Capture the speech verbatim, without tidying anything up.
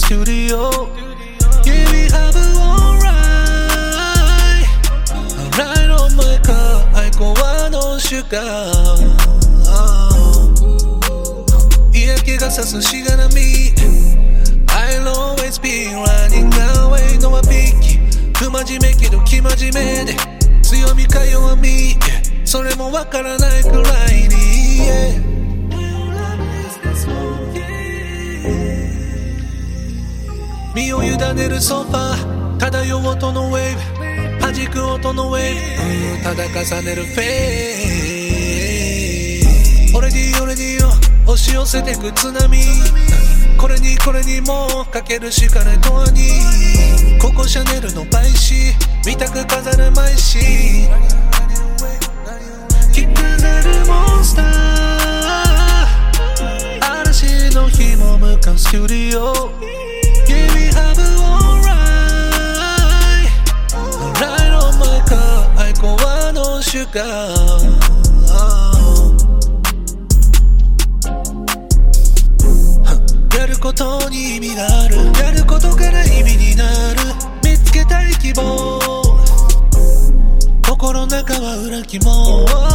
studio. Yeah, we have a alright. Right on my car, I go on no sugar. 嫌気がさすしがらみ I'll always be running away のはピッキ不真面目けど生真面目で強みか弱みそれもわからないくらいに、yeah.身を委ねるソファー漂う音のウェーブ弾く音のウェーブただ重ねるフェイ俺に俺によ押し寄せてく津波これにこれにもかけるしかないとはにここシャネルの陪紙見たく飾るまいし着飾るモンスター嵐の日も向かうスタジオYeah, we have it alright. Right on my car, I go on no sugar. やることに意味がある。やることから意味になる。見つけたい希望。心の中は裏肝。